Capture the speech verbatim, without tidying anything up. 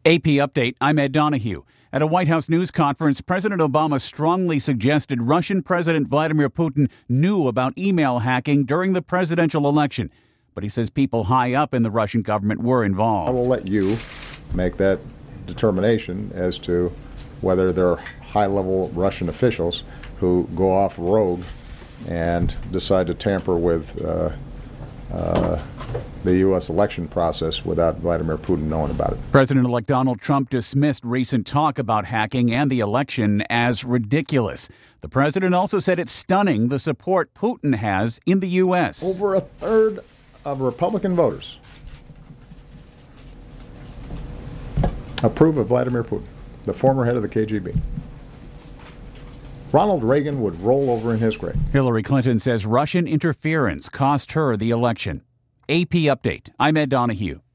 A P Update, I'm Ed Donahue. At a White House news conference, President Obama strongly suggested Russian President Vladimir Putin knew about email hacking during the presidential election. But he says people high up in the Russian government were involved. I will let you make that determination as to whether there are high-level Russian officials who go off rogue and decide to tamper with uh, uh, the U S election process without Vladimir Putin knowing about it. President-elect Donald Trump dismissed recent talk about hacking and the election as ridiculous. The president also said it's stunning the support Putin has in the U S. Over a third of Republican voters approve of Vladimir Putin, the former head of the K G B. Ronald Reagan would roll over in his grave. Hillary Clinton says Russian interference cost her the election. A P Update. I'm Ed Donahue.